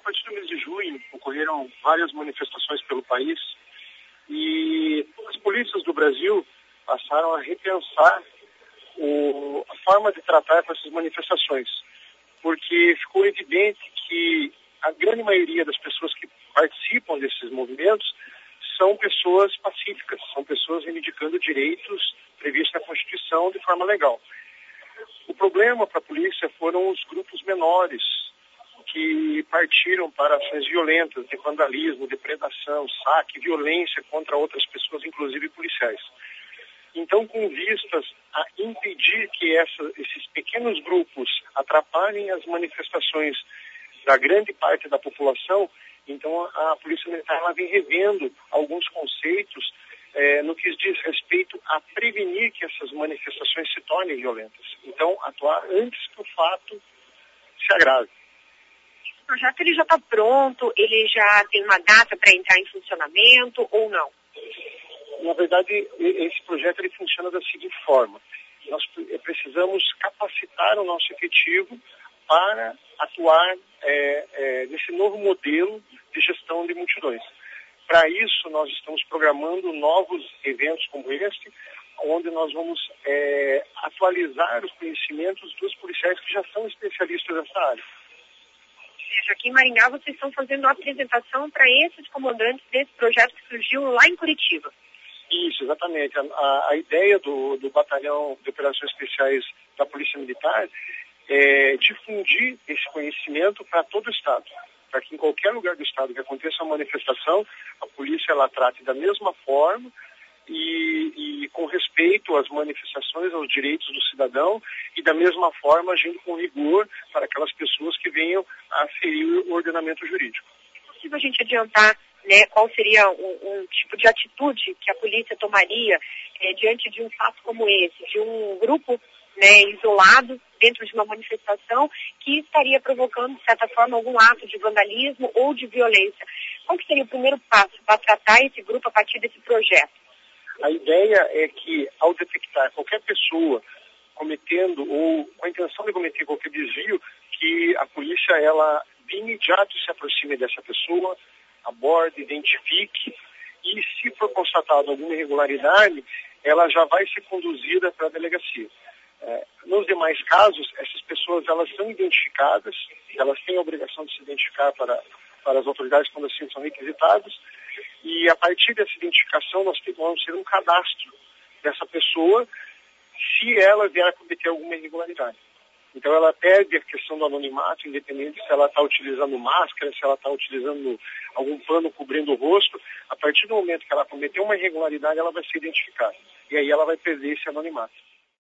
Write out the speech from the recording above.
partir do mês de junho, ocorreram várias manifestações pelo país e as polícias do Brasil passaram a repensar a forma de tratar com essas manifestações, porque ficou evidente que a grande maioria das pessoas que participam desses movimentos são pessoas pacíficas, são pessoas reivindicando direitos previstos na Constituição de forma legal. O problema para a polícia foram os grupos menores que partiram para ações violentas de vandalismo, depredação, saque, violência contra outras pessoas, inclusive policiais. Então, com vistas a impedir que esses pequenos grupos atrapalhem as manifestações da grande parte da população, então a Polícia Militar ela vem revendo alguns conceitos no que diz respeito a prevenir que essas manifestações se tornem violentas. Então, atuar antes que o fato se agrave. O projeto ele já está pronto, ele já tem uma data para entrar em funcionamento ou não? Na verdade, esse projeto ele funciona da seguinte forma. Nós precisamos capacitar o nosso efetivo para atuar nesse novo modelo de gestão de multidões. Para isso, nós estamos programando novos eventos como este, onde nós vamos atualizar os conhecimentos dos policiais que já são especialistas nessa área. Ou seja, aqui em Maringá vocês estão fazendo a apresentação para esses comandantes desse projeto que surgiu lá em Curitiba. Isso, exatamente. A ideia do Batalhão de Operações Especiais da Polícia Militar é difundir esse conhecimento para todo o Estado, para que em qualquer lugar do Estado que aconteça uma manifestação, a polícia ela trate da mesma forma e com respeito às manifestações, aos direitos do cidadão e da mesma forma agindo com rigor para aquelas pessoas que venham a ferir o ordenamento jurídico. É possível a gente adiantar qual seria um tipo de atitude que a polícia tomaria diante de um fato como esse, de um grupo isolado dentro de uma manifestação que estaria provocando, de certa forma, algum ato de vandalismo ou de violência? Qual que seria o primeiro passo para tratar esse grupo a partir desse projeto? A ideia é que, ao detectar qualquer pessoa cometendo ou com a intenção de cometer qualquer desvio, que a polícia, ela de imediato se aproxime dessa pessoa, aborde, identifique e, se for constatado alguma irregularidade, ela já vai ser conduzida para a delegacia. Nos demais casos, essas pessoas elas são identificadas, elas têm a obrigação de se identificar para as autoridades quando assim são requisitadas, e a partir dessa identificação nós vamos ter um cadastro dessa pessoa se ela vier a cometer alguma irregularidade. Então ela perde a questão do anonimato, independente se ela está utilizando máscara, se ela está utilizando algum pano cobrindo o rosto. A partir do momento que ela cometeu uma irregularidade, ela vai ser identificada. E aí ela vai perder esse anonimato.